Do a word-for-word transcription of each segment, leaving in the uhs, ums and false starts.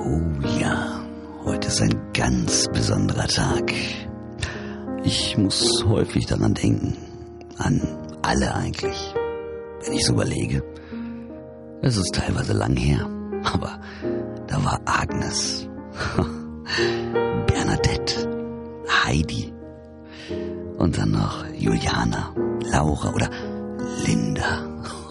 Oh ja, heute ist ein ganz besonderer Tag. Ich muss häufig daran denken. An alle eigentlich. Wenn ich so überlege. Es ist teilweise lang her. Aber da war Agnes, Bernadette, Heidi und dann noch Juliana, Laura oder Linda.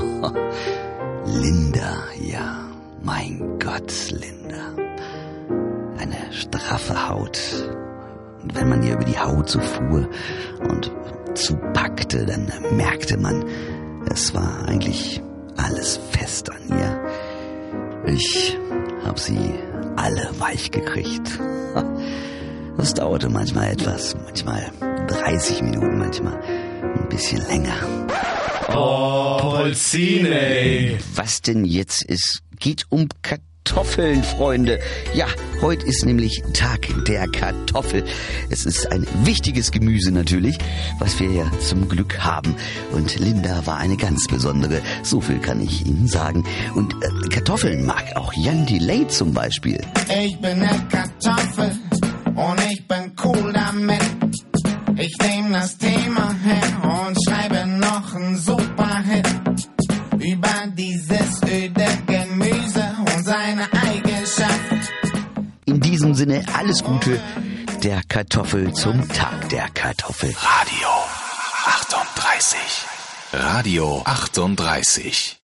Linda, ja, mein Gott, Linda. Eine straffe Haut. Und wenn man ihr über die Haut so fuhr und zupackte, dann merkte man, es war eigentlich alles fest an ihr. Ich hab sie alle weich gekriegt. Das dauerte manchmal etwas, manchmal dreißig Minuten, manchmal ein bisschen länger. Oh, Polzine! Was denn jetzt? Es geht um Kartoffeln, Freunde. Ja, heute ist nämlich Tag der Kartoffel. Es ist ein wichtiges Gemüse natürlich, was wir ja zum Glück haben. Und Linda war eine ganz besondere. So viel kann ich Ihnen sagen. Und äh, Kartoffeln mag auch Jan Delay zum Beispiel. Ich bin eine Kartoffel und ich bin cool damit. Ich nehme das Thema her und schreibe noch einen Superhit über dieses öde Gemüse und seine Eigenschaft. In diesem Sinne alles Gute der Kartoffel zum Tag der Kartoffel. Radio achtunddreißig. Radio achtunddreißig.